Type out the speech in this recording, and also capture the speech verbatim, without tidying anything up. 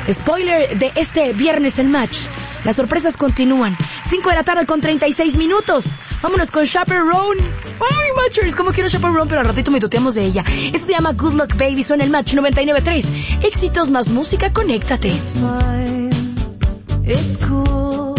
Spoiler de este viernes en Match. Las sorpresas continúan. cinco de la tarde con treinta y seis minutos. Vámonos con Chaperone. Ay, Matchers, como quiero Chaperone, pero al ratito me tuteamos de ella. Esto se llama Good Luck Baby, suena el Match noventa y nueve punto tres. Éxitos más música, conéctate. It's fine, it's cool.